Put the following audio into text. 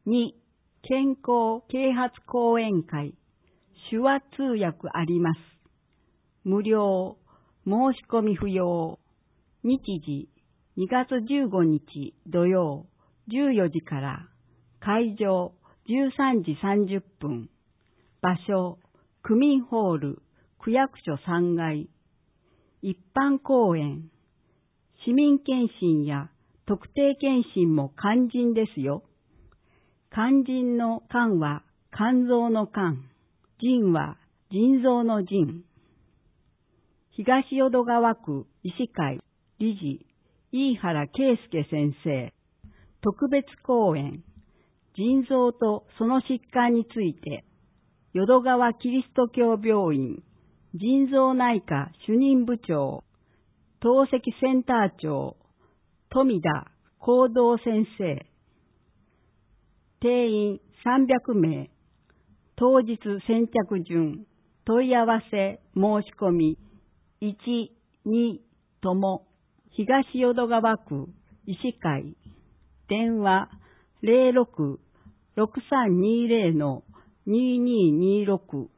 2、健康啓発講演会、手話通訳あります。無料、申し込み不要。日時、2月15日土曜、14時から、会場、13時30分。場所、区民ホール、区役所3階。一般講演。市民検診や特定検診も肝心ですよ。肝心の肝は肝臓の肝。腎は腎臓の腎。東淀川区医師会理事、飯原圭介先生。特別講演。腎臓とその疾患について、淀川キリスト教病院、腎臓内科主任部長、透析センター長、富田幸三先生。定員300名。当日先着順。問い合わせ申し込み。1、2とも。東淀川区医師会。電話06-6320-2226